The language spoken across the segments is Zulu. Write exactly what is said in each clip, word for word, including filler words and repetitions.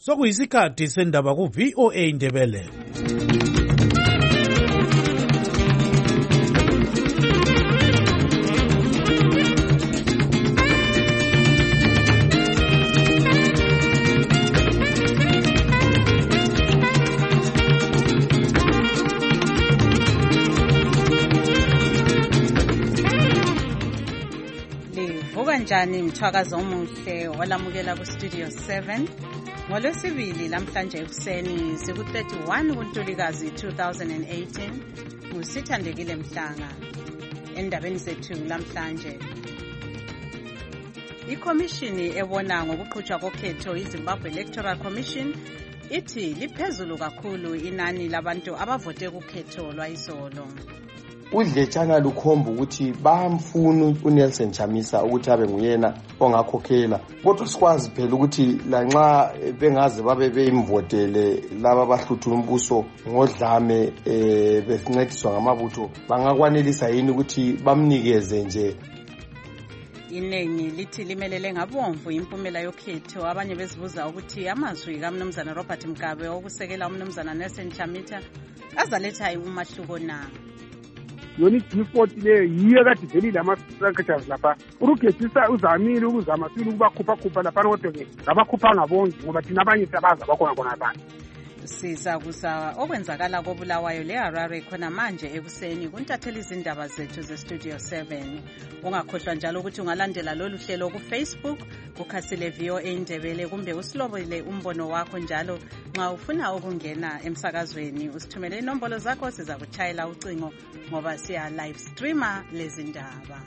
sokuyisikhathi sendaba ku-V O A Indebele. Kanjani mthwakazo omuhle olamukela ku Studio seven ngolwesibili lamhlanje ekuseni siku thirty-one kuNtulikazi two thousand eighteen ngusithandekile Mhlanga. Endabeni zethu lamhlanje, ikhomishini ebona ngokuqhutshwa kokhetho iZimbabwe Electoral Commission ithi liphezulu kakhulu inani labantu abavote kukhetho lwayizolo. Udletshana lukhomba ukuthi bamfuna uNelson Chamisa ukuthi abe nguyena ongakhokhela, kodwa sikwazi phela ukuthi lanxa bengaze babe beyimvotele laba bahlutha umbuso ngodlame eh besincediswa ngamabutho, bangakwanelisa yini ukuthi bamnikeze nje. Inengi lithi limelele ngabomvu impumela yokhetho, abanye bezibuza ukuthi amazwi kaMnumzana Robert Mugabe okusekela uMnumzana Nelson Chamisa azaletha umahluko na. Yoni default le yiyo kade velile ama-structures lapha urugethisa uzamile ukuzama sile ukubakhupha khupha lapha kodwa ke ngabakhupha ngabonke ngoba thina abanye siyabaza bakhona khona abantu. Siza kuza okwenzakala koBulawayo leHarare khona manje ekuseni kuntathela izindaba zethu ze-Studio seven. Ungakhohlwa njalo ukuthi ungalandela lolu hlelo ku-Facebook kukhasile V O A Indebele kumbe usilobele umbono wakho njalo nxa ufuna ukungena emsakazweni usithumele inombolo zakho siza kuchayela ucingo ngoba siya live streamer lezi ndaba.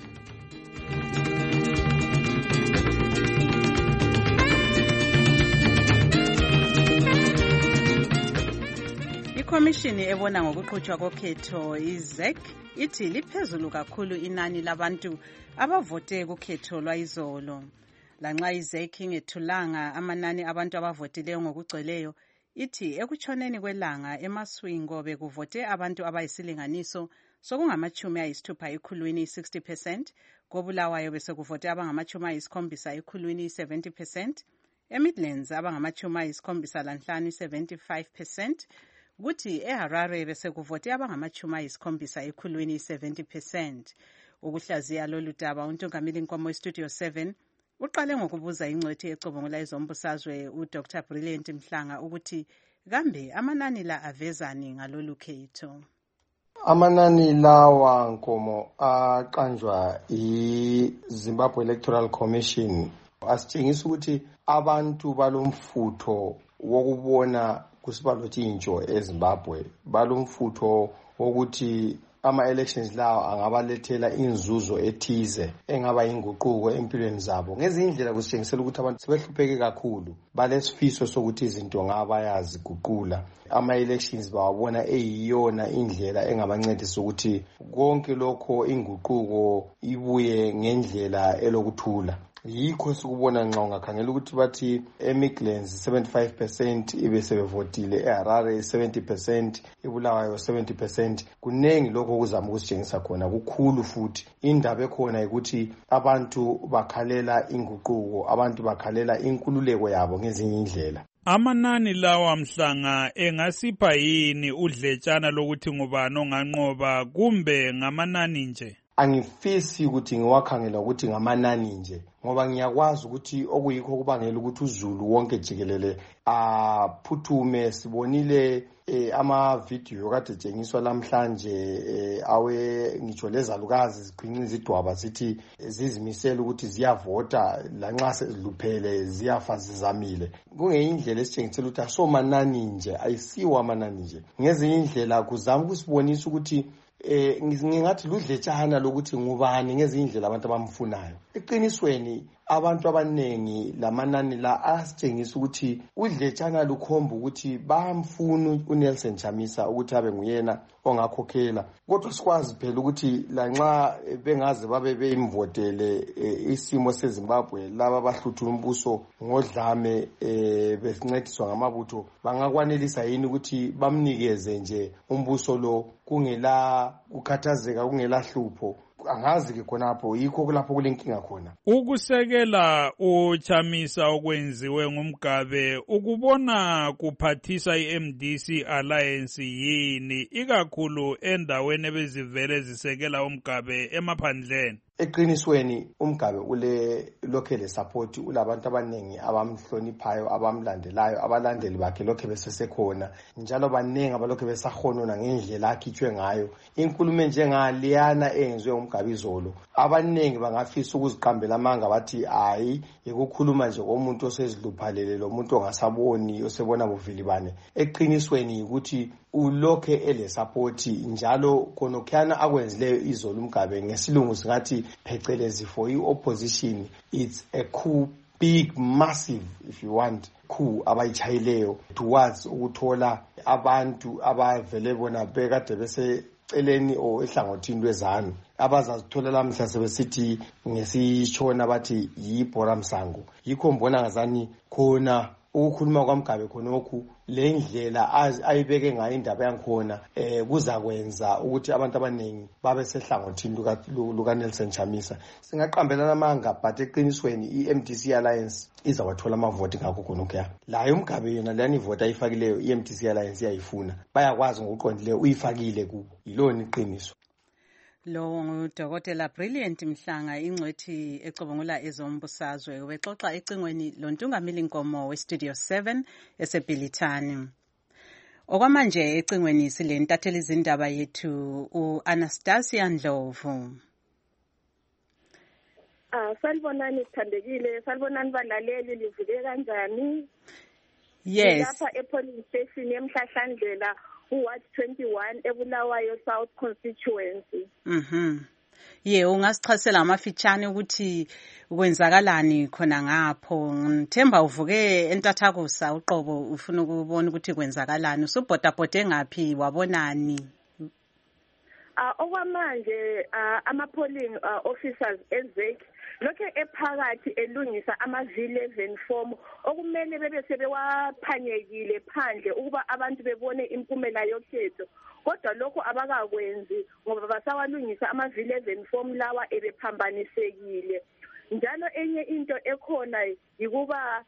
Ikhomishini ebona ngokuqhutshwa kokhetho iZ E C ithi liphezulu kakhulu inani labantu abavote kukhetho lwayizolo. Lanxa iZ E C ingethulanga amanani abantu abavotileyo ngokugcweleyo, ithi ekutshoneni kwelanga emaswingo bekuvote abantu abayisilinganiso sokungamachumi ayisithupha ekhulwini sixty percent, koBulawayo bese kuvote abangamachumi ayisikhombisa ekhulwini seventy percent, eMidlands abangamachumi ayisikhombisa lanhlanu seventy-five percent, kuthi eHarare bese kuvote abangamachumi ayisikhombisa ekhulwini seventy percent. Ukuhlaziya lolu daba uNtungamili Nkomo Studio seven uqale ngokubuza ingcwethi ecubungula ezombusazwe uDr Brilliant Mhlanga ukuthi kambe amanani la avezani ngalolu khetho. Amanani lawa Nkomo aqanjwa iZimbabwe Electoral Commission asitshengisa ukuthi abantu balomfutho wokubona kusibalo thintsho eZimbabwe, balomfutho wokuthi ama-elections lawo angabalethela inzuzo ethize engaba inguquko empilweni zabo. Ngezindlela kusitshengisela ukuthi abantu sebehlupheke kakhulu, balesifiso sokuthi izinto ngabayazi guqula. Ama-elections bawabona eyiyona indlela engabancedisa ukuthi konke lokho inguquko ibuye ngendlela elokuthula. Yikho sikubona nxa ungakhangela ukuthi bathi eMidlands seventy-five percent ibe sebevotile, eHarare seventy percent, eBulawayo seventy percent. Kunengi lokho kuzama ukusitshengisa khona kukhulu, futhi indaba ekhona ukuthi abantu bakhalela inguquko, abantu bakhalela inkululeko yabo ngezinye indlela. Amanani lawa Mhlanga engasipha yini udletshana lokuthi ngubani onganqoba kumbe ngamanani nje? Angifisi ukuthi ngiwakhangela ukuthi ngamanani nje, ngoba ngiyakwazi ukuthi okuyikho kubangela ukuthi uZulu wonke jikelele aphuthume. Sibonile eh, ama video kade tshengiswa namhlanje eh, awe ngitsho lezalukazi ziqhinqa izidwaba zithi zizimisela ukuthi ziyavota lanxa seziluphele ziyafa zizamile. Kungeyindlela esitshengisela ukuthi asomanani nje, ayisiwa amanani nje. Ngezinye indlela kuzama ukusibonisa ukuthi Eh ngingathi ludletshana lokuthi ngubani ngezindlela abantu abamfunayo. Eqinisweni abantu abanengi lamanani la asitshengisa ukuthi udletshana lukhomba ukuthi bamfuna uNelson Chamisa ukuthi abe nguyena ongakhokhela, kodwa sikwazi phela ukuthi lanxa bengaze babe beyimvotele isimo seZimbabwe laba bahlutha umbuso ngodlame eh besincediswa ngamabutho, bangakwanelisa yini ukuthi bamnikeze nje umbuso lo kungela kukhathazeka, kungela hlupho, angazi ke khonapho yikho kulapho kulenkinga khona. Ukusekela uchamisa okwenziwe ngumgabe ukubona kuphathisa i-M D C Alliance yini ikakhulu endaweni ebezivele zisekela umgabe emaphandleni? Eqinisweni umgabe ule lokhele support ulabantu abanengi abamhloniphayo abamlandelayo abalandeli bakhe lokho besesekhona njalo baningi abalokho besahonona ngendlela akhitshwe ngayo. Inkulumo njengaliyana eyenzwe umgabe izolo abaningi bangafisa ukuziqambela amanga bathi hayi ukukhuluma nje komuntu oseziluphalele lo muntu ongasaboni osebona buvilibane. Eqinisweni ukuthi ulokhe ele support njalo konokhana akwenzileyo izolo umgabe ngesilungu singathi phecelezi for i-opposition it's a coup, big massive if you want coup abayichayileyo towards ukuthola abantu abavele bona bekade bese celeni o ehlangothini lwezanu abazazithola lamhla sebesithi ngesishona bathi yibhora msango. Yikho mbona ngazani khona ukukhuluma kwamgabe khonokhu le ndlela ayibeke ngayo indaba yankhona eh kuzakwenza ukuthi abantu abaningi babe sehlangothini luka Nelson Chamisa. Singaqambelana amanga but eqinisweni i-M D C Alliance izawathola amavoti ngakho khonokho ya la umgabe yona lani ivoti ayifakileyo i-M D C Alliance iyayifuna bayakwazi ngokuqondileyo uyifakile kubo yilona iqiniso. Lo ngudokotela Brilliant Mhlanga ingcwethi ecubungula ezombusazwe wexoxa ecingweni loNtungamili Nkomo weStudio seven eseBhilithani. Okwamanje ecingweni silentatheli izindaba yethu uAnastasia Ndlovu. Ah salibonani sithandekile salibonani balaleli livuke kanjani? Yes. Lapha ePolling Station eMhlahlandlela uWard twenty-one eBulawayo South Constituency. Mhm. Ye ungasichasela amafitshane ukuthi kwenzakalani khona ngapho. Ngithemba uvuke entathakusa uqobo ufuna ukubona ukuthi kwenzakalani. Usubhodabhode ngapi wabonani? Ah okwamanje ama polling officers ezek lokho ephakathi elungisa ama V eleven form okumele bebe sebewaphanyekile phandle ukuba abantu bebone impumela yokhetho. Kodwa lokho abakakwenzi ngoba basawalungisa ama V eleven form lawa ebephambanisekile. Njalo enye into ekhona yikuba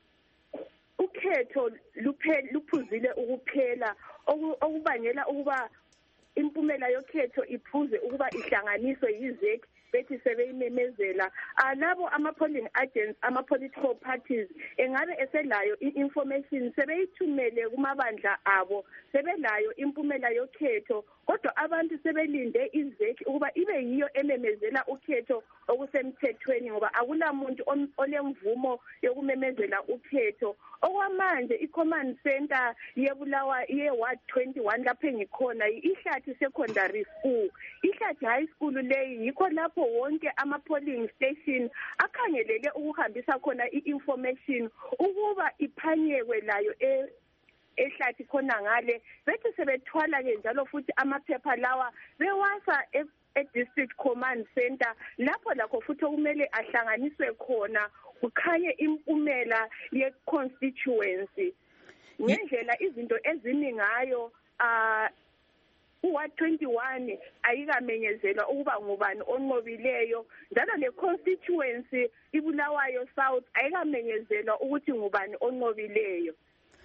ukhetho luphuzile ukuphela okubangela ukuba impumela yokhetho iphuze ukuba ihlanganiswe yizek bethi sebeyimemezela alabo ama polling agents ama political parties engabe eselayo i-information sebeyithumele kumabandla abo sebelayo impumela yokhetho kodwa abantu sebelinde izeki ukuba ibe yiyo ememezela ukhetho okusemthethweni ngoba akulamuntu olemvumo yokumemezela ukhetho. Okwamanje i-command center yebulawa ye-Ward twenty-one lapho engikhona ihlathi secondary school. Ihlathi high school leyi yikho lapho wonke ama polling station akhangelele ukuhambisa khona i-information ukuba iphanyekwe layo e ehlathi khona ngale bethi sebethwala ke njalo futhi amaphepha lawa bewasa e-district command center lapho lakho futhi kumele ahlanganiswe khona kukhanye impumela ye-constituency. Ngendlela izinto eziningi ngayo ah uWard twenty-one ayikamenyezelwa ukuba ngubani onqobileyo njalo le-constituency iBulawayo South ayikamenyezelwa ukuthi ngubani onqobileyo.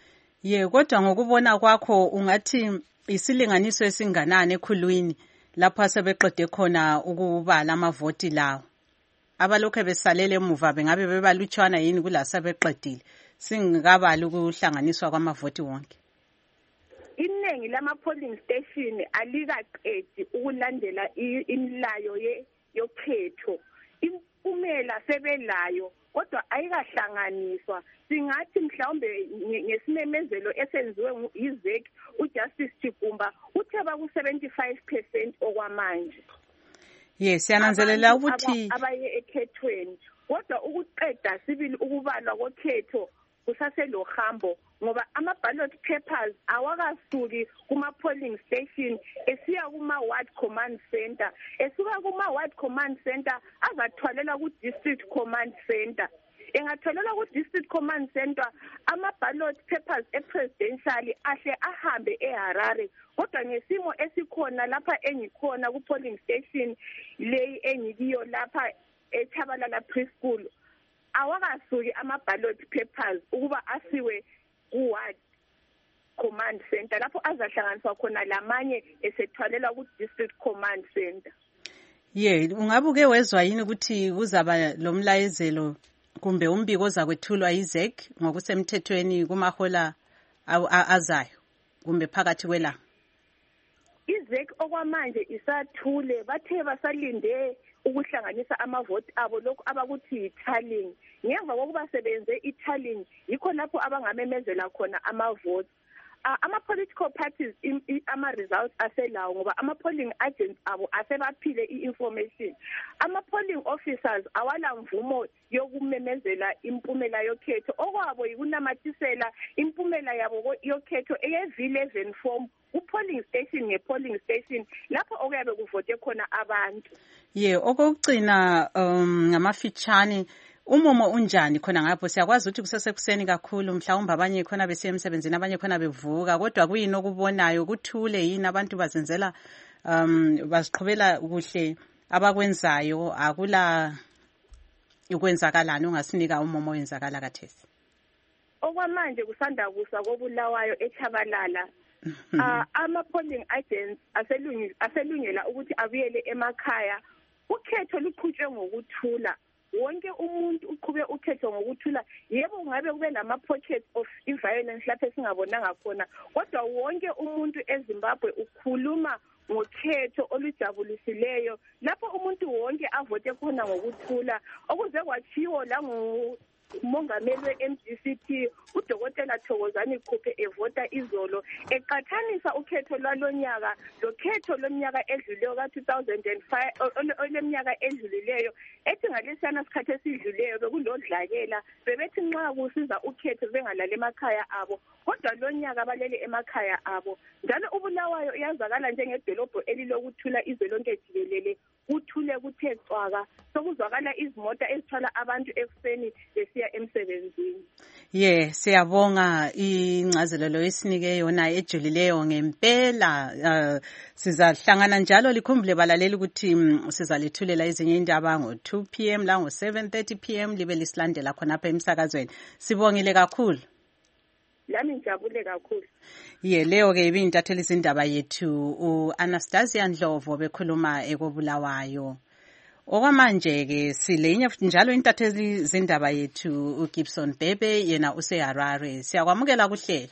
Ye kodwa ngokubona kwakho ungathi isilinganiso esinganani ekhulwini lapha sebeqede khona ukubala amavoti lawo abalokho besalele emuva bengabe bebalutshwana yini kulasa beqedile singakabali ukuhlanganiswa kwamavoti wonke? Iningi lama polling station alikaqedi ukulandela imilayo yokhetho. Impumela sebelayo kodwa ayikahlanganiswa. Singathi mhlawumbe ngesimemezelo esenziwe izek uJustice Chigumba uthe ba ku seventy-five percent okwamanje. Yes, yananzelela ukuthi abaye ekhethweni kodwa ukuqeda sibili ukubalwa kokhetho kusaselo hambo ngoba ama ballot papers awakasuki kuma polling station esiya kuma ward command center esuka kuma ward command center azathwalela ku district command center. engatholela ku-district command center ama-ballot papers e-presidential ahle ahambe eHarare kodwa ngesimo esikhona lapha engikhona ku-polling station leyi engikiyo lapha eChabalala preschool awakasuki ama-ballot papers ukuba asiwe ku-ward command center lapho azahlanganiswa khona lamanye esethwalela ku-district command center. Ye, ungabe uke wezwa yini ukuthi kuzaba lo mlayezelo kumbe umbiko ozakwethulwa yi-Z E C ngokusemthethweni kumahola azayo kumbe phakathi kwelanga? I-Z E C okwamanje isathule bathe basalinde ukuhlanganisa amavoti abo lokhu abakuthi yi-tallying. Ngemva kokuba sebenze i-tallying yikho lapho abangamemezela khona amavoti. Uh, ama-political parties ama-results aselawo ngoba ama-polling agents abo asebaphile i-information. Ama-polling officers awala mvumo yokumemezela impumela yokhetho okwabo yikunamathisela impumela yabo yokhetho eye-V eleven form ku-polling station nge-polling station lapho okuyabe kuvote khona abantu. Ye, okugcina um ngamafitshane umumo unjani khona ngapho? Siyakwazi ukuthi kusesekuseni kakhulu mhlawumbe abanye khona besiya emsebenzini abanye khona bevuka kodwa kuyini okubonayo kuthule yini abantu bazenzela um baziqhubela kuhle abakwenzayo akula ukwenzakalani ungasinika umumo wenzakala kathesi? Okwamanje kusanda kusa kobulawayo eChabalala uh, ama-polling agents aselungela ukuthi abuyele emakhaya. Ukhetho luqhutshwe ngokuthula. Wonke umuntu uqhube ukhetho ngokuthula. Yebo ngabe kube lama-pockets of violence lapho esingabonanga khona kodwa wonke umuntu eZimbabwe ukhuluma ngokhetho olujabulisileyo lapho umuntu wonke avote khona ngokuthula okuze kwachiwo la umongameli we-M D C P udokotela Thokozani Khuphe evota izolo eqathanisa ukhetho lwalonyaka lokhetho lomnyaka edluleyo ka two thousand five oleminyaka edlulileyo ethi ngalesiyana sikhathi esidluleyo bekulodlakela bebethi nxa kusiza ukhetho bengalala emakhaya abo kodwa lonyaka balele emakhaya abo njalo ubulawayo iyazakala njengedolobho elilokuthula izwe lonke jikelele kuthule kuthe cwaka sokuzwakala izimota ezithwala abantu ekuseni besiya emsebenzini. Ye, siyabonga incazelo lo esinike yona ejulileyo ngempela. Uh, sizahlangana njalo likhumbule balaleli ukuthi um, sizalethulela ezinye indaba ngo two p m la ngo seven thirty p m libe lisilandela khona apha emsakazweni. Sibongile kakhulu. Lami ngijabule kakhulu. Ye, leo ke ibintatheli izindaba yethu uAnastasia Ndlovu bekhuluma ekobulawayo. Okwamanje ke silenye njalo intatheli izindaba yethu uGibson Bebe yena useHarare. Siyakwamukela kuhlelo.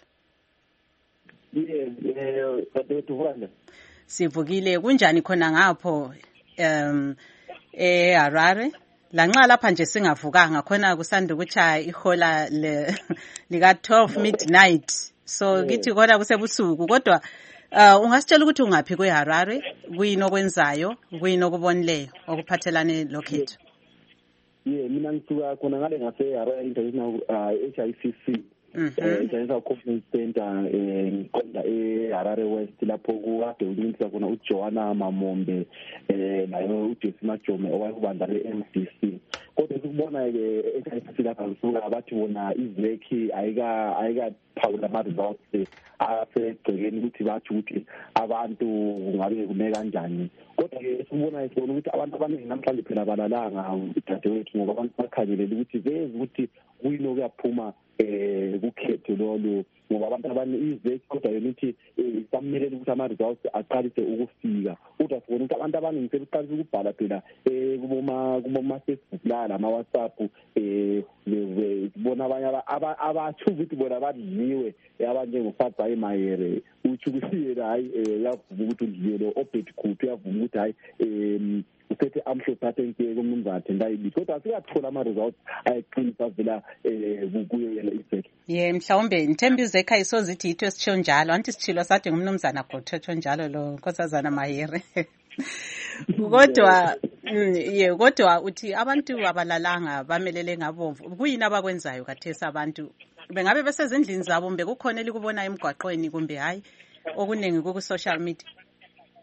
Yebo, eh sivukile kunjani khona ngapho um eHarare? Lanxa lapha nje singavukanga khona kusanda ukuchaya ihola lika twelve midnight. So kithi kodwa kusebusuku kodwa uh ungasitshela ukuthi ungaphi kweHarare kuyini okwenzayo kuyini okubonileyo okuphathelane lokhetho? Yeah, mina ngisuka khona ngale ngaseHarare International H I C C. Eh International Conference Center eh ngiqonda eHarare West lapho kukade ulinisa khona uJohana Mamombe eh nayo uJesse Majome owayekubanda le-M D C. Kodwa sikubona ke e-H I C lapha kusuka abathi bona izekhi ayika ayika phawula ama-results asegcekeni ukuthi bathi ukuthi abantu ngabe kume kanjani. Kodwa ke sikubona isibona ukuthi abantu abaningi namhlanje phela balalanga dadewethu ngoba abantu bakhangelele ukuthi beze ukuthi kuyini okuyaphuma eh ukhetho lolu ngoba abantu abaningi izekhi kodwa yona ithi isamelele ukuthi ama-results aqalise ukufika. Kodwa sibona ukuthi abantu abaningi sebeqalisa ukubhala phela eh kuboma kuma-Facebook la nama-WhatsApp eh bona abanye abathu ukuthi bona badliwe abanye ngoFatsai Mayere uthi kusiye hayi yavuma ukuthi udliyelo obet Khuphe yavuma ukuthi hayi em uthethe amhlo pathenke komunzana athenda ibi kodwa sikathola ama-results ayiqinisa vela eh kuyo yena iseke. Ye, mhlawumbe Nthembi Uzekha isozithi yitho esitsho njalo anti sithilo sathi ngumnumzana Gothetho njalo lo Nkosazana Mayere. Kodwa ye kodwa uthi abantu abalalanga bamelele ngabomvu kuyini abakwenzayo kathesa abantu bengabe besezindlini zabo mbe kukhona elikubona emgwaqweni kumbe hayi okuningi ku social media?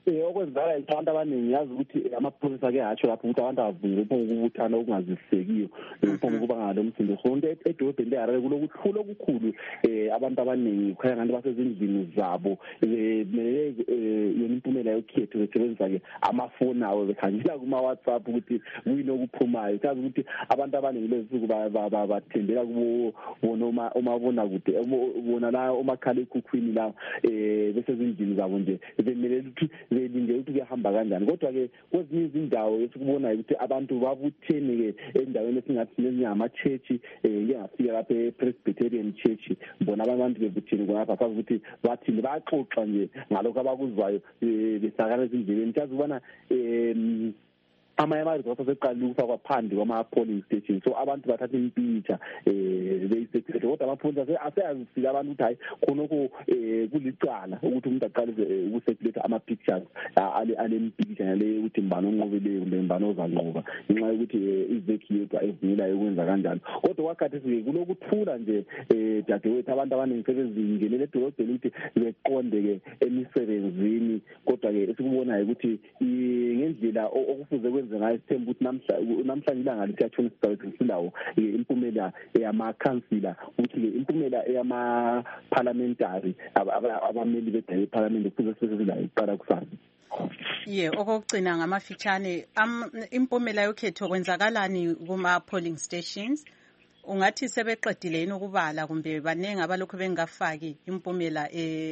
eh okwenzakala abantu abaningi yazi ukuthi amapholisa ke hatsho lapho ukuthi abantu avunyelwe ukubuthana okungazisisekiyo ukuphuma kuba ngalo umsindo so into edolobheni leHarare kulokuthula okukhulu eh abantu abaningi khaya ngabantu basezindlini zabo eh yona impumela yokhetho besebenzisa ke amafoni awo bekhangela kuma WhatsApp ukuthi kuyini okuphumayo kazi ukuthi abantu abaningi lezinsuku bathembela kubo bona umabona kude bona la umakhala ekhukhwini la eh besezindlini zabo nje bemele ukuthi belinde ukuthi kuyahamba kanjani kodwa ke kwezinye izindawo esikubonayo ukuthi abantu babuthene ke endaweni esingathi nezingama church eh ngiyafika lapha ePresbyterian Church bona abantu bebuthene ngapha kazi ukuthi bathi bayaxoxa nje ngalokho abakuzwayo besakana ezindleleni kazi ubona eh amayamari kwaseqala ukufakwa phandle kwama polling station so abantu bathatha impicture eh beyisecret kodwa amapholisa aseyazisika abantu ukuthi hayi khonoko eh kulicala ukuthi umuntu aqale ukusecret ama pictures ale ale impicture le ukuthi mbano onqobeleyo kumbe mbano ozanqoba ngenxa yokuthi izeki yedwa evumela ukwenza kanjalo kodwa wakhathi sike kulokuthula nje eh dadewethu abantu abaningi sebezingenele edolobheni ukuthi beqonde ke emisebenzini kodwa ke esikubonayo ukuthi ngendlela okufuze ngayo sithemba ukuthi namhlanje namhlanje ilanga lisiyatshona sizawenzilawo impumela eyama councilor ukuthi ke impumela eyama parliamentary abameli bedale parliament kuze sesizila iqala kusasa ye okugcina ngamafitshane impumela yokhetho kwenzakalani kuma polling stations ungathi sebeqedile yini ukubala kumbe banenge abalokho bengafaki impumela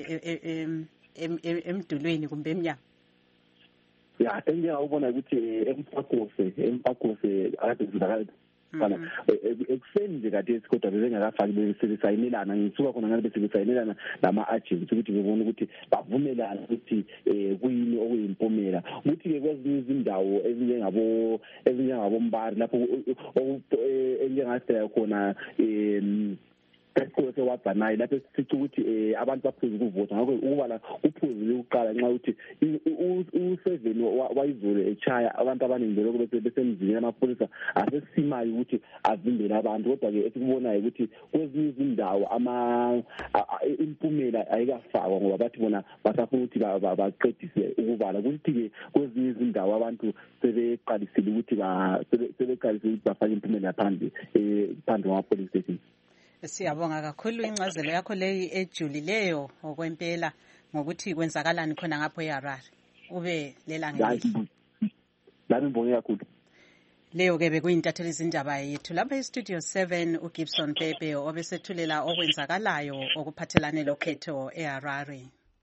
emdulweni kumbe emnyango ya engiyawubona ukuthi empakose empakose akade kuzakala kana ekuseni nje kade isikodwa bengakafaki besebenzisayinelana ngisuka khona ngabe besebenzisayinelana nama agents ukuthi bebone ukuthi bavumelana ukuthi kuyini okuyimpumela ukuthi ke kwezinye izindawo ezinjengabo ezinjengabo Mbari lapho enjengathi khona esikole sewaBhanayi lapho sithi ukuthi abantu baphuze ukuvota ngakho ukubala uphuzile ukuqala nxa ukuthi u7 wayizolo echaya abantu abaningi lokho bese besemzini amapholisa asesimayo ukuthi avimbele abantu kodwa ke esikubonayo ukuthi kwezinye izindawo ama impumela ayikafakwa ngoba bathi bona basafuna ukuthi baqedise ukubala ukuthi ke kwezinye izindawo abantu sebeqalisile ukuthi sebeqalisile ukuthi bafake impumela phandle phandle kwama-polling station. Siyabonga kakhulu incazelo yakho leyi ejulileyo okwempela ngokuthi kwenzakalani khona ngapho eHarare ube lelangeli lami mbonge kakhulu leyo ke bekuyintatheli izindaba yethu lapha estudio seven uGibson Pepe obesethulela okwenzakalayo okuphathelane lokhetho eHarare.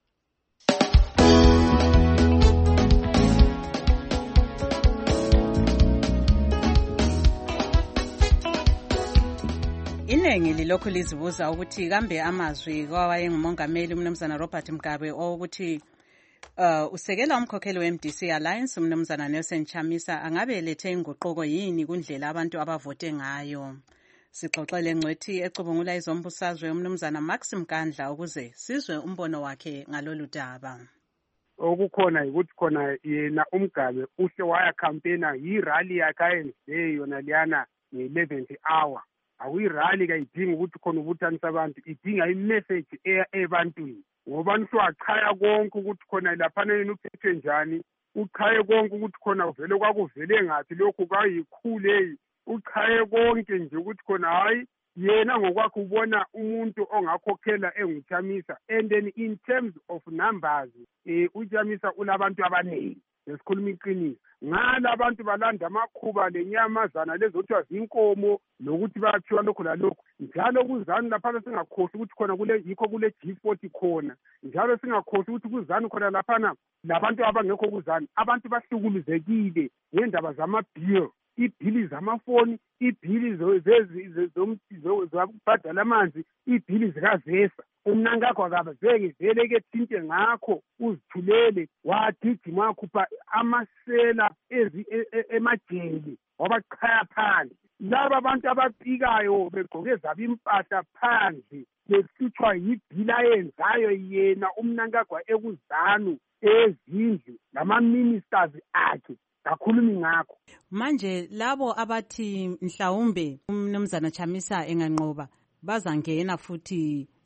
Inengi lilokhu lizibuza ukuthi kambe amazwi kwawayengumongameli umnumzana Robert Mugabe ukuthi uh, usekela umkhokheli we-M D C Alliance umnumzana Nelson Chamisa angabe elethe inguquko yini kundlela abantu abavote ngayo. Sixoxele ngcwethi ecubungula izombusazwe umnumzana Max Mkandla ukuze sizwe umbono wakhe ngalolu daba. Okukhona ukuthi khona yena uMgabe uhle waya campaigna yi-rally yakhe ayenze yona liyana nge-eleventh hour. Awuyirally kayidinga ukuthi khona ubuthanisa abantu idinga imessage eya ebantwini ngoba niswachaya konke ukuthi khona laphana yena uphethwe njani uchaye konke ukuthi khona vele kwakuvele ngathi lokho kwayikhule uchaye konke nje ukuthi khona hayi yena ngokwakhe ubona umuntu ongakhokhela enguChamisa and then in terms of numbers eh uChamisa ulabantu abaningi lesikhuluma iqiniso ngala abantu balanda amakhuba lenyamazana lezothiwa zinkomo nokuthi bayaphiwa lokho lalokho njalo kuzani lapha singakhosi ukuthi khona kule yikho kule G forty khona njalo singakhosi ukuthi kuzani khona laphana labantu abangekho kuzani abantu bahlukuluzekile ngendaba zamabill ibhili zamafoni ibhili zokubhadala amanzi ibhili zikazesa umnankakho akabe veke vele ke thinte ngakho uzithulele wagijima wakhupha amasela emajeli wabachaya phandle laba abantu abapikayo begqoke zaba impahla phandle behlutshwa yibhili ayenzayo yena umnankakho ekuzanu ezindlu lama-ministers akhe kakhulumi ngakho. Manje labo abathi mhlawumbe umnumzana Chamisa enganqoba bazangena futhi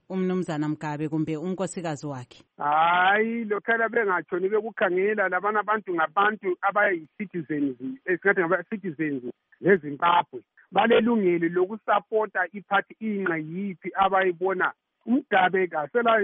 umnumzana Mgabe kumbe unkosikazi wakhe? Hayi, lokhana bengatshoni bekukhangela labana abantu ngabantu abayi-citizens, esingathi ngaba-citizens zeZimbabwe. Balelungelo lokusapota iphathi inqa yiphi abayibona. Umgabe kasela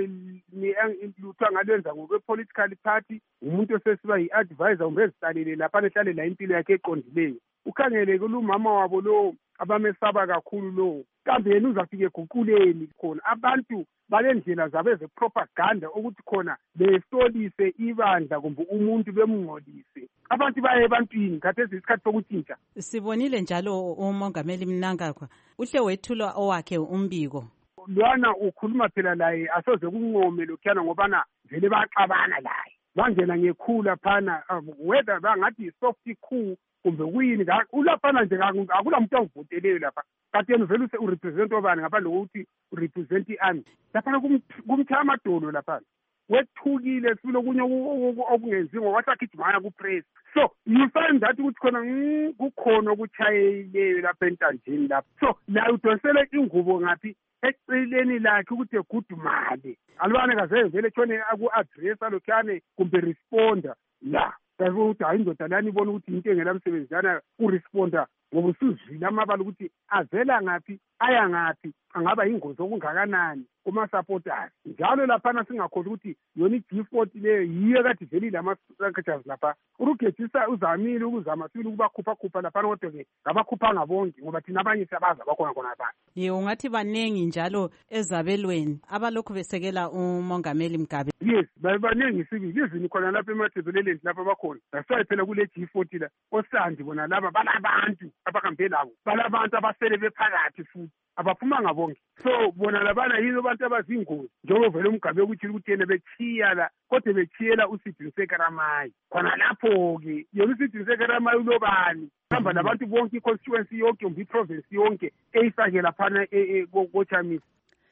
lutho angalwenza ngokwe-political party, umuntu osesiba yi-advisor kumbe ezihlalele lapha ehlalela impilo yakhe eqondileyo. Ukhangele kulumama wabo lo abamesaba kakhulu lo, kambe yena uzafike eguquleni khona. Abantu balendlela zabo ezepropaganda ukuthi khona besolise ibandla kumbe umuntu bemngcolise. Abantu baye ebantwini khathesi isikhathi sokutshintsha. Sibonile njalo umongameli Mnangagwa uhle wethula owakhe umbiko. Lwana ukhuluma phela laye asoze kunqome lokhana ngobana vele baxabana laye. Bangena ngekhula phana, whether bangathi soft coup kumbe kuyini, ulaphana nje akula muntu angivoteleyo lapha. Kanti yena vele urepresent obani ngaphandle kokuthi urepresent i-army. Lapha kumthaya amadolo lapha. Wethukile sifuna okunye okungenziwa ngokwasagijimaya ku-press. So you find that ukuthi khona kukhona okuchayileyo lapha entanjeni lapha. So la udonsele ingubo ngaphi eceleni lakhe ukuthi egudumale. Alibane kaze vele tshone aku-addressa lokhane kumbe responda la. Kaze ukuthi hayi indoda lani ibona ukuthi into engelamsebenzana uresponda ngoba usuzwile amabala ukuthi avela ngaphi aya ngaphi, angaba ingozi okungakanani kuma-supporters. Njalo laphana singakhohlwa ukuthi yona i-G forty leyo yiyo kade velile ama-structures lapha. Urugethisa uzamile ukuzama sibili ukubakhupha-khupha laphana, kodwa-ke ngabakhuphanga bonke ngoba thina abanye siyabazi abakhona khona lapha. Ye, ungathi baningi njalo ezabelweni abalokhu besekela umongameli Mgabe. Yes, baningi sibili. Izini khona lapha emathebeleleni lapha bakhona. That's phela kule G forty la osandi bona laba balabantu abahambe labo. Balabantu abasele bephakathi futhi. Abaphumanga bonke. So bona labana yizo abantu abazingozi njengoba vele uMgabe ukuthi ukuthi yena bechiya la, kodwa bechiyela uSidini Sekaramayi. Khona lapho-ke yona uSidini Sekaramayi ulobani hamba labantu bonke i-constituency yonke kumbe i-province yonke eyifake laphana koChamisa.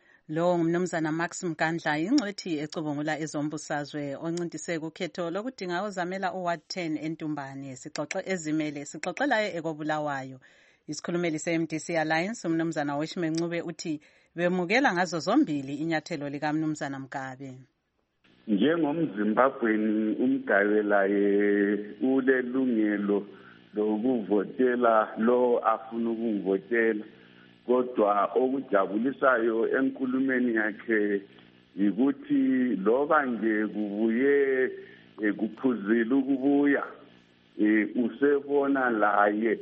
Lo ngumnumzana Max Mkandla, ingcwethi ecubungula ezombusazwe oncintise kukhetho lokudinga uzamela uWard ten eNtumbane. Sixoxe ezimele sixoxelayo ekobulawayo. Isikhulumeli se-M D C Alliance umnumzana Weshime Ncube uthi bemukela ngazo zombili inyathelo lika mnumzana Mgabe. Njengomzimbabweni uMgabe laye ulelungelo lokuvotela lo afuna ukuvotela, kodwa okujabulisayo enkulumeni yakhe ukuthi loba nje kubuye kuphuzile ukubuya usebona laye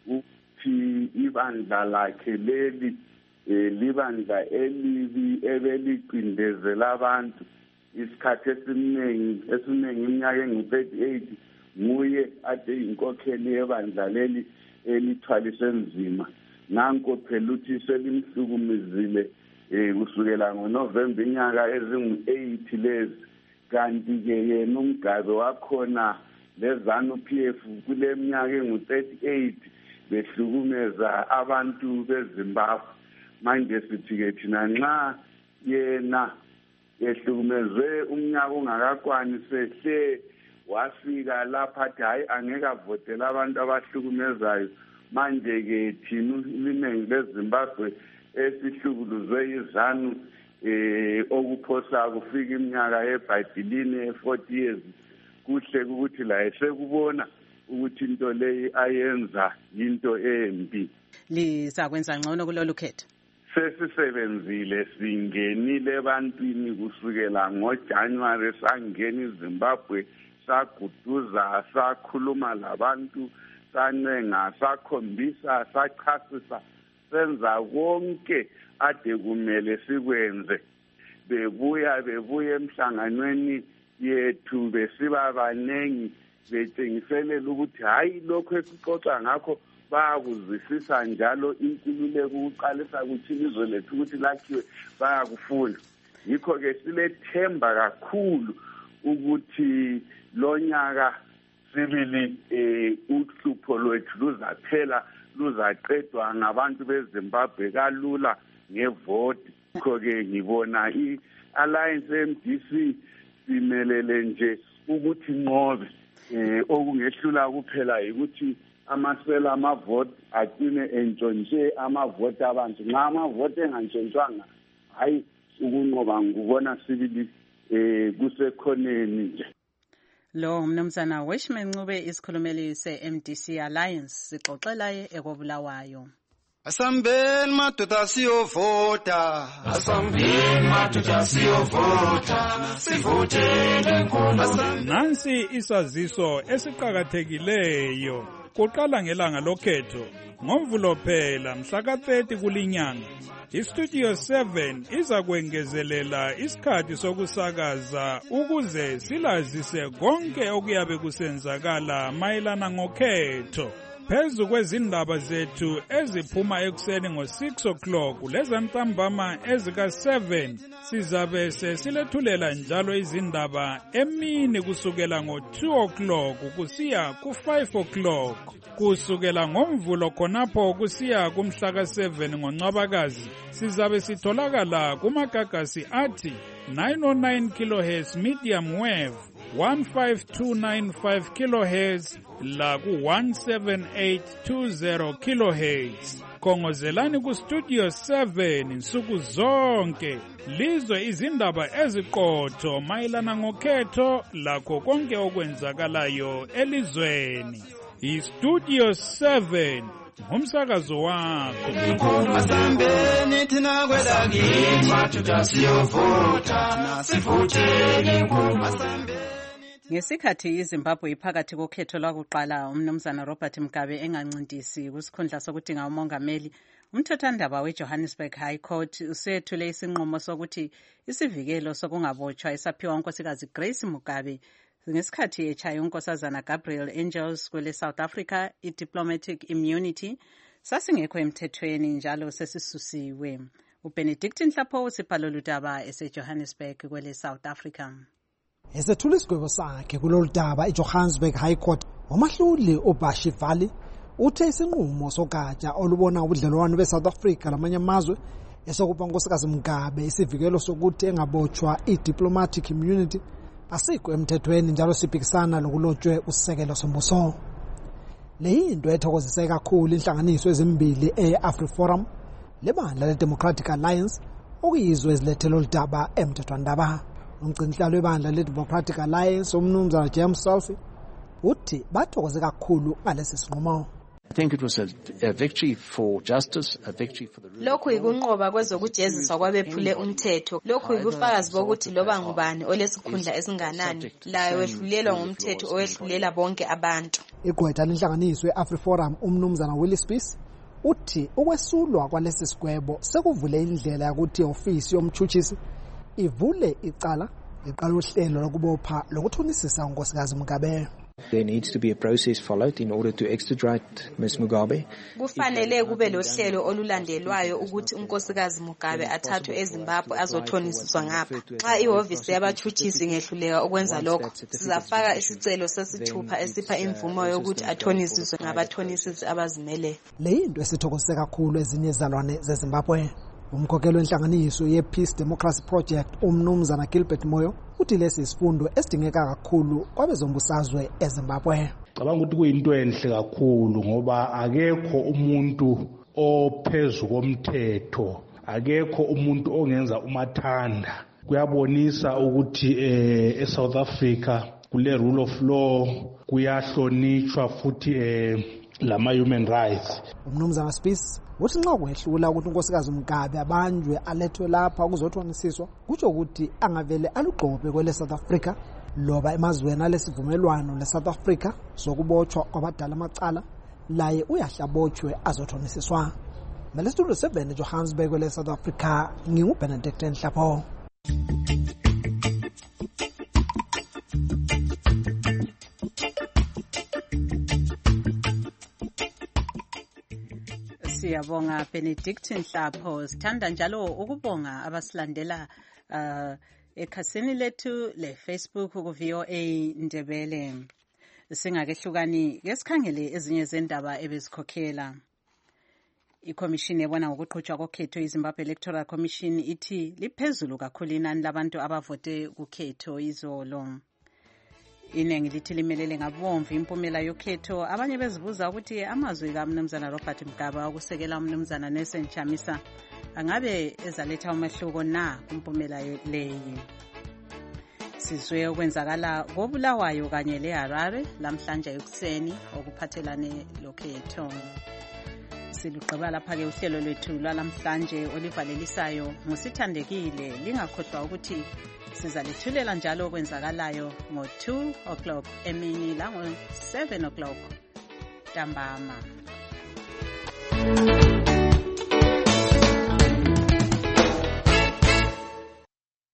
ukuthi ibandla lakhe leli libandla elibi ebeliqindezela abantu isikhathi esiningi esiningi iminyaka engu-thirty-eight nguye ade inkokheli yebandla leli elithwalise nzima. Nanko phela uthi selimhlukumezile kusukela ngoNovemba inyanga ezingu-eight lezi, kanti-ke yena uMgabe wakhona lezanu P F kule minyaka engu-thirty-eight behlukumeza abantu beZimbabwe. Manje sithi-ke thina nxa yena ehlukumezwe umnyaka ungakakwani sehle wafika lapha athi hayi angeke avotele abantu abahlukumezayo, manje-ke thina iningi leZimbabwe esihlukuluzwe izanu eh okuphosa kufika iminyaka ebhayibhilini e-forty years, kuhle ukuthi la esekubona ukuthi into leyi ayenza into embi. Lizakwenza ngcono kulolu khetho. Sesisebenzile singenile ebantwini kusukela ngoJanuary sangena eZimbabwe saguduza sakhuluma labantu sancenga sakhombisa sachasisa senza konke ade kumele sikwenze. Bebuya bebuya emhlanganweni yethu besiba banengi betshengiselela ukuthi hayi lokho esixoxa ngakho bayakuzwisisa, njalo inkululeko ukuqalisa ukuthi ilizwe lethu ukuthi lakhiwe bayakufuna. Yikho-ke silethemba kakhulu ukuthi lo nyaka sibili uhlupho lwethu luzaphela luzaqedwa ngabantu beZimbabwe kalula ngevoti. Yikho-ke ngibona i-Alliance M D C simelele nje ukuthi nqobe okungehlula kuphela ukuthi amasela amavoti agcine entshontshe amavoti abantu. Nxa amavoti engantshontshwanga hayi ukunqoba ngubona sibili eh kusekhoneni nje. Lo mnumzana Wishman Ncube isikhulumeli se-M D C Alliance sixoxela ekobulawayo. Asambeni madoda siyovota, asambeni madoda siyovota, sivotele inkomo. Nansi isaziso esiqhakathekileyo. Kuqala ngelanga lokhetho ngoMvulo phela mhla ka thirty kulinyanga. iStudio seven iza kwengezelela isikhathi sokusakaza ukuze silazise konke okuyabe kusenzakala mayelana ngokhetho. Phezu kwezindaba zethu eziphuma ekuseni ngo-six o'clock lezantambama ezika seven sizabe sesilethulela njalo izindaba emini kusukela ngo-two o'clock kusiya ku-five o'clock. Kusukela ngoMvulo khonapho kusiya kumhla ka seven ngoNcwabakazi sizabe sitholakala kumagagasi athi nine oh nine kilohertz medium wave, fifteen two nine five kilohertz la ku seventeen eight two zero kilohertz. Kongozelani ku Studio seven nsuku zonke lizwe izindaba eziqotho mayelana ngokhetho lakho konke okwenzakalayo elizweni. iStudio seven ngumsakazo wakho. asambeni thina kwelakithi madoda siyovota, nasivotele inkomo. Ngesikhathi iZimbabwe iphakathi kokhetho lwakuqala umnumzana Robert Mugabe engancintisi kusikhundla sokudinga umongameli, umthethwandaba weJohannesburg High Court usethule isinqumo sokuthi isivikelo sokungabotshwa esaphiwa unkosikazi Grace Mugabe ngesikhathi echaya unkosazana Gabriel Angels kwele South Africa i-diplomatic immunity sasingekho emthethweni njalo sesisusiwe. uBenedict Nhlapho usibhalo ludaba eseJohannesburg kwele South Africa. Esethula isigwebo sakhe kulolu daba eJohannesburg High Court, umahluli uBashi Valley uthe isinqumo sogatsha olubona ubudlelwano beSouth Africa lamanye amazwe esokuba unkosikazi Mugabe isivikelo sokuthi engabotshwa i-diplomatic immunity asikho emthethweni njalo siphikisana lokulotshwe usekelo sombuso. Leyinto ethokozise kakhulu inhlanganiso ezimbili e-AfriForum lebandla le-Democratic Alliance okuyizwe ezilethela oludaba emthethwandaba. Umgcinisihlalo webandla le-Democratic Alliance umnumzana James Selfie uthi bathokoze kakhulu ngalesi sinqumo. I think it was a, a victory for justice, a victory for the rule. Lokhu ikunqoba kwezokujeziswa kwabephule umthetho. Lokhu ikufakazi bokuthi loba ngubani olesikhundla esinganani layo wehlulelwa ngumthetho owehlulela bonke abantu. Igqwetha lenhlanganiso ye-AfriForum umnumzana Willie Spies uthi ukwesulwa kwalesi sigwebo sekuvule indlela yokuthi ofisi yomtshutshisi ivule icala iqala uhlelo lokubopha lokuthunisisa unkosikazi Mugabe. There needs to be a process followed in order to extradite Miz Mugabe. Kufanele kube lohlelo olulandelwayo ukuthi unkosikazi Mugabe athathwe eZimbabwe azothonisiswa ngapha. Xa ihhovisi yabatshutshisi ngehluleka ukwenza lokho, sizafaka isicelo sesithupha esipha imvumo yokuthi athonisiswe ngabathonisisi abazimele. Leyinto esithokozise kakhulu ezinye izalwane zeZimbabwe. Umkhokheli wenhlanganiso ye-Peace Democracy Project umnumzana Gilbert Moyo uthi lesi isifundo esidingeka kakhulu kwabezombusazwe eZimbabwe. Cabanga ukuthi kuyinto enhle kakhulu ngoba akekho umuntu ophezu komthetho, akekho umuntu ongenza umathanda. Kuyabonisa ukuthi eh, eSouth Africa kule rule of law kuyahlonishwa futhi eh, lama human rights. Umnumzana Spies uthi nxa kwehlula ukuthi unkosikazi Mugabe abanjwe alethwe lapha ukuzothonisiswa kutsho ukuthi angavele alugqobe kwele South Africa loba emazweni alesivumelwano leSouth Africa sokubotshwa kwabadala amacala laye uyahlabotshwe azothonisiswa. Mele Studio seven eJohannesburg kwele South Africa nginguBenedict Nhlapho. Siyabonga Benedict Nhlapho. Sithanda njalo ukubonga abasilandela uh, ekhasini lethu le Facebook ku V O A Ndebele. Singakehlukani ngesikhangele ezinye zendaba ebezikhokhela. Ikomishini ebona ngokuqhutshwa kokhetho iZimbabwe Electoral Commission ithi liphezulu kakhulu inani labantu abavote kukhetho izolo. iningi lithi limelele ngabomvu impumela yokhetho. Abanye bezibuza ukuthi amazwi kaMnumzana Robert Mugabe akusekela uMnumzana Nelson Chamisa angabe ezaletha umehluko na kumpumela leyi. Sizwe okwenzakala koBulawayo kanye leHarare lamhlanje ekuseni okuphathelane lokhetho. Siluqaba lapha ke uhlelo lwethu lwalamhlanje olivalelisayo ngosithandekile. Lingakhohlwa ukuthi sizalethulela njalo okwenzakalayo ngo two o'clock emini la ngo seven o'clock ntambama.